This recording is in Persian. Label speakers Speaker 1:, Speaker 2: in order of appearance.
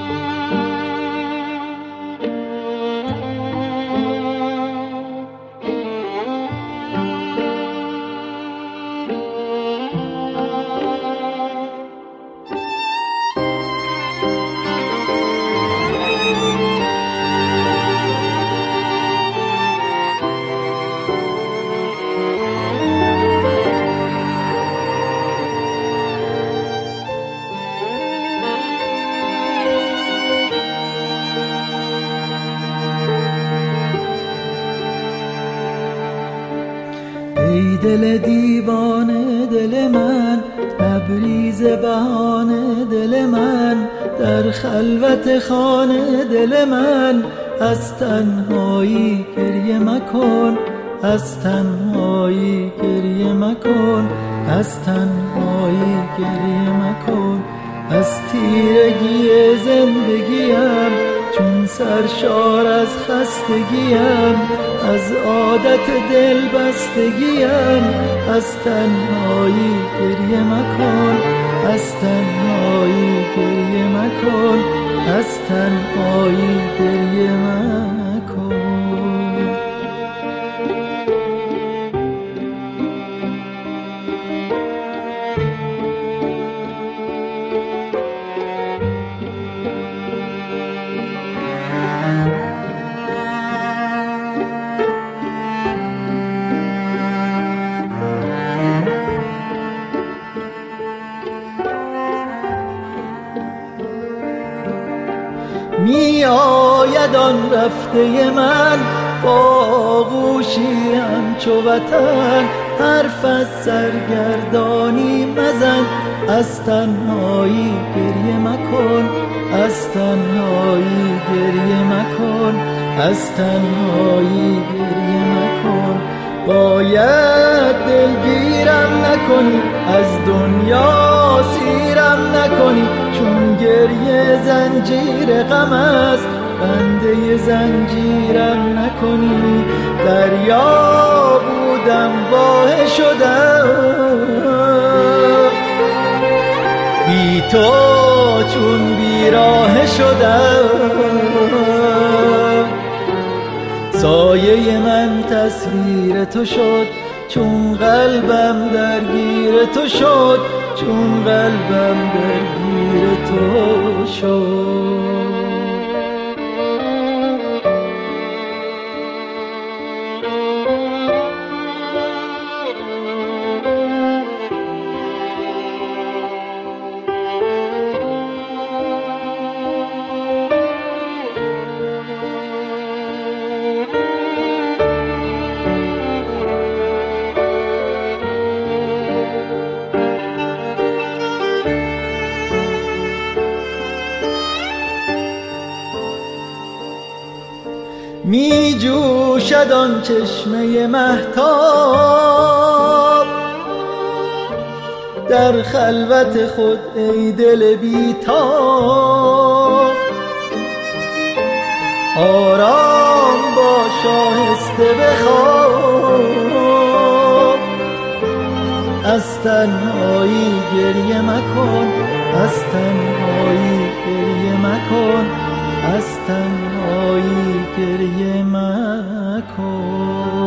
Speaker 1: ای دل دیوانه دل من، لبریز بهانه دل من، در خلوت خانه دل من، از تنهایی گریه مکن، از تنهایی گریه مکن، از تنهایی گریه مکن. از تیرگی زندگیم چون سرشار از خستگیم، از عادت دل بستگیم، از تنهایی گریه مکن، از تنهایی گریه مکن، از تنهایی گریه مکن. می آید آن رفته من با آغوشی همچو وطن، حرف از سرگردانی مزن، از تنهایی گریه مکن، از تنهایی گریه مکن، از تنهایی گریه مکن. باید دلگیرم نکنی، از دنیا سیرم نکنی، چون گریه زنجیر غم است، بنده زنجیرم نکنی. دریا بودم واه شدم، بی تو چون بیراه شدم. سایه من تصویر تو شد، چون قلبم درگیر تو شد، چون قلبم درگیر تو شد. می جوشد آن چشمه مهتاب در خلوت خود، ای دل بیتاب. آرام باش آهسته بخواب، از تنهایی گریه مکن، از تنهایی گریه مکن، از تنهایی گریه مکن.